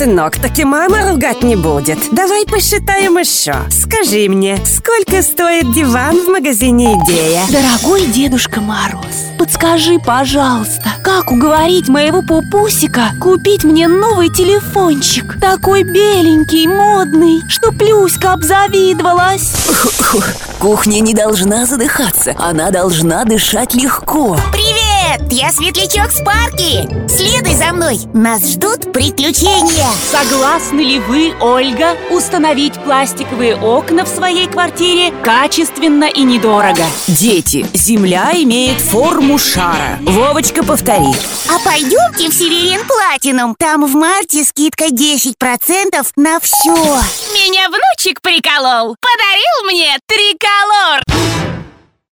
сынок, так и мама ругать не будет. Давай посчитаем еще. Скажи мне, сколько стоит диван в магазине «Идея»? Дорогой Дедушка Мороз, подскажи, пожалуйста, как уговорить моего пупусика купить мне новый телефончик? Такой беленький, модный, что Плюська обзавидовалась. Кухня не должна задыхаться, она должна дышать легко. Привет! Я Светлячок Спарки! Следуй за мной, нас ждут приключения. Согласны ли вы, Ольга, установить пластиковые окна в своей квартире качественно и недорого? Дети, Земля имеет форму шара. Вовочка, повтори. А пойдемте в Северин Платинум. Там в марте скидка 10% на все. Меня внучек приколол, подарил мне триколор.